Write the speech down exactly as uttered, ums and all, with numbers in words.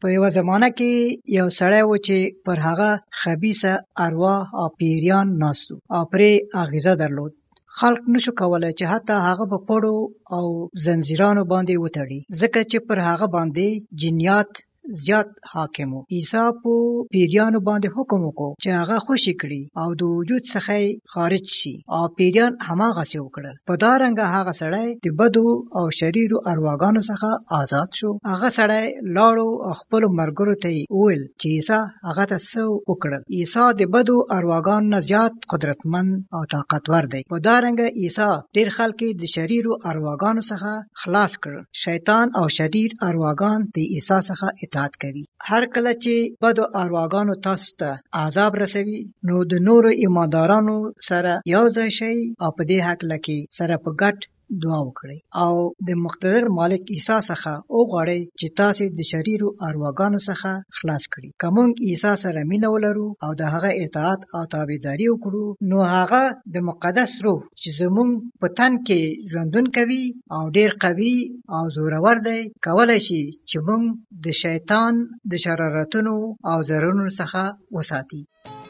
په یو زمانه کې یو سړی و چې پر هغه خبیثه اروا او پیریان ناستو او پرې اغیزه درلود. خلق نشو کولای چې حتی هغه په پړو او زنځیرانو باندې وتړي، ځکه چې پر هغه باندې جنیات زیات حاکم وو. عیسی په پیریانو باندې حکم وکړ چې هغه خوشي کړي او د وجود څخه خارج شي، او پیریان هماغسې وکړل. په دا رنګه هغه سړی د بدو او شریرو ارواګانو څخه آزاد شو. هغه سړی لاړو او خپلو ملګرو ته یې وویل چې عیسی هغه ته څه وکړل. عیسی د بدو ارواګانو نه زیات قدرتمند او طاقتور دی. په دا رنګه عیسی ډېر خلک د شریرو ارواګانو څخه خلاص کړل. شیطان او شریر ارواګان د عیسی څخه اطاعت کوي. هر کله چې بدو ارواګانو تاسو ته عذاب رسوي، نو د نورو ایماندارانو سره یو ځای شئ او په دې هکله کې سره په ګډ دعا وکړئ او د مقتدر مالک عیسی څخه وغواړئ چې تاسو د شریرو ارواګانو څخه خلاص کړي. که موږ عیسی سره مینه ولرو او د هغه اطاعت او تابعداري وکړو، نو هغه د مقدس روح چې زموږ په تن کې ژوندون کوي او ډیر قوي او زورور دی، کولای شي چې موږ د شیطان د شرارتونو او ضررونو څخه وساتي.